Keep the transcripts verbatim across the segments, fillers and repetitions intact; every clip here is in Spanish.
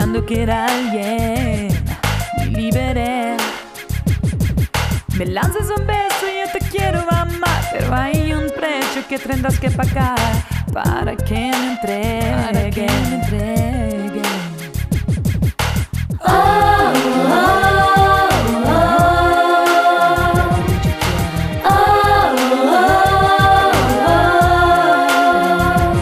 soñando que era alguien, me liberé. Me lanzas un beso y yo te quiero amar, pero hay un precio que tendrás que pagar para que me entregue, para que me entregue. Oh, oh, oh, oh, oh, oh.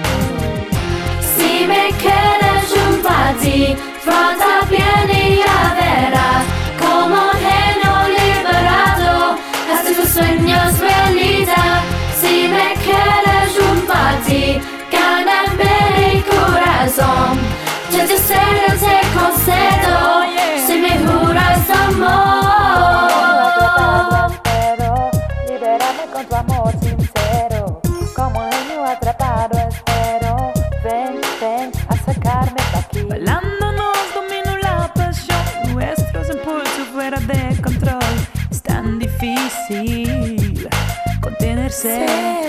Si me quedas junto a ti, frota bien y ya verás como genio liberado, hasta tus sueños realidad. Si me quedas junto a ti, gana mi corazón. Yo te seré, te concedo, si me juras amor. Espero, libérame con tu amor sincero, como un niño atrapado espero. Ven, ven a sacarme de aquí. Bailando nos dominó la pasión, nuestros impulsos fuera de control. Es tan difícil contenerse.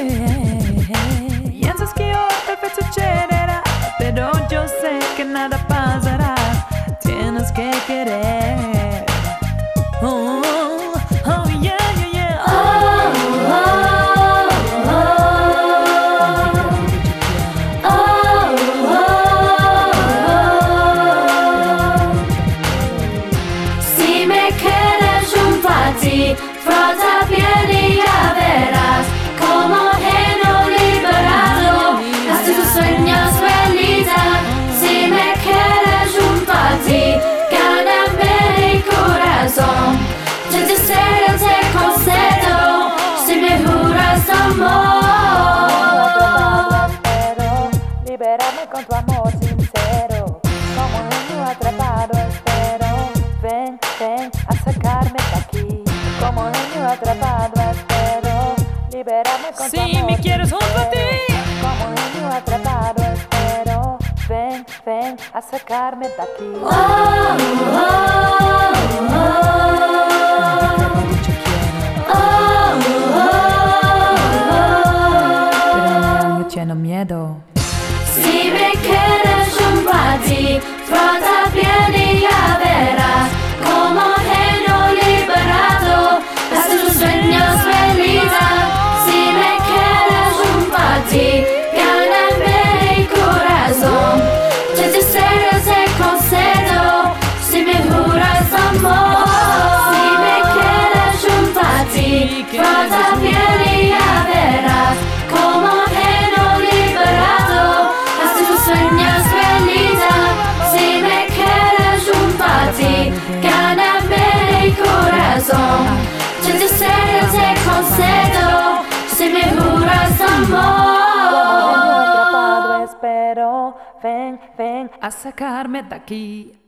Piensas que yo tal vez sucederá, pero yo sé que nada pasará. Tienes que querer. Oh, oh, yeah, yeah, yeah. Oh, oh, oh, oh, oh, oh. Si me quedas junto a ti, frota bien y ya verás como genio liberado, hasta tus sueños realidad. Si me quedas junto a ti, gana mi corazón. Yo te seré, te concedo, si me juras amor. Espero, libérame con tu amor sincero, como un niño atrapado espero. Ven, ven a sacarme de aquí, como un niño atrapado espero. Libérame con tu amor sincero, si me quieres junto a ti, como un niño atrapado espero. Ven, ven a sacarme de aquí. Oh, oh, oh, oh. Tiene miedo. Si me quedas junto a ti, frota bien y ya verás como genio liberado, hasta tus sueños realidad. Si me quedas junto a ti, gana mi corazón. Yo te seré, te concedo, si me juras amor. Si me quedas junto a ti, frota bien y ya verás como gana mi corazón. Yo te seré, te concedo, si me juras amor. Atrapado espero. Ven, ven a sacarme de aquí.